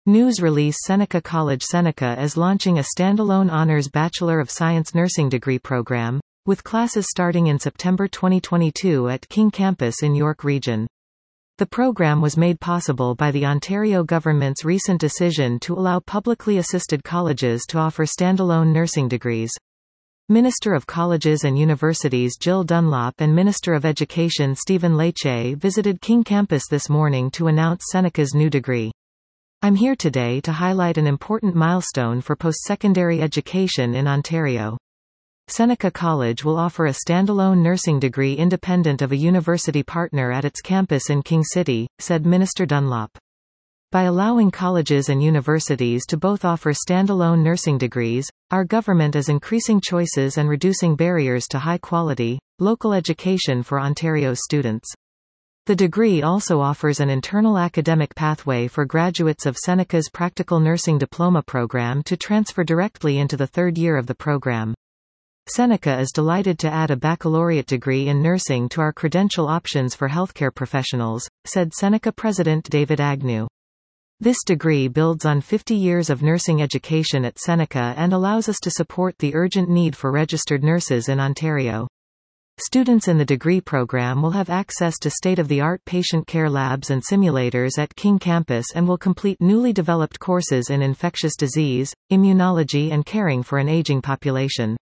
News release Seneca College Seneca is launching a standalone honors Bachelor of Science nursing degree program, with classes starting in September 2022 at King Campus in York Region. The program was made possible by the Ontario government's recent decision to allow publicly assisted colleges to offer standalone nursing degrees. Minister of Colleges and Universities Jill Dunlop and Minister of Education Stephen Lecce visited King Campus this morning to announce Seneca's new degree. I'm here today to highlight an important milestone for post-secondary education in Ontario. Seneca College will offer a standalone nursing degree independent of a university partner at its campus in King City, said Minister Dunlop. By allowing colleges and universities to both offer standalone nursing degrees, our government is increasing choices and reducing barriers to high-quality, local education for Ontario's students. The degree also offers an internal academic pathway for graduates of Seneca's Practical Nursing Diploma program to transfer directly into the third year of the program. Seneca is delighted to add a baccalaureate degree in nursing to our credential options for healthcare professionals, said Seneca President David Agnew. This degree builds on 50 years of nursing education at Seneca and allows us to support the urgent need for registered nurses in Ontario. Students in the degree program will have access to state-of-the-art patient care labs and simulators at King Campus and will complete newly developed courses in infectious disease, immunology and caring for an aging population.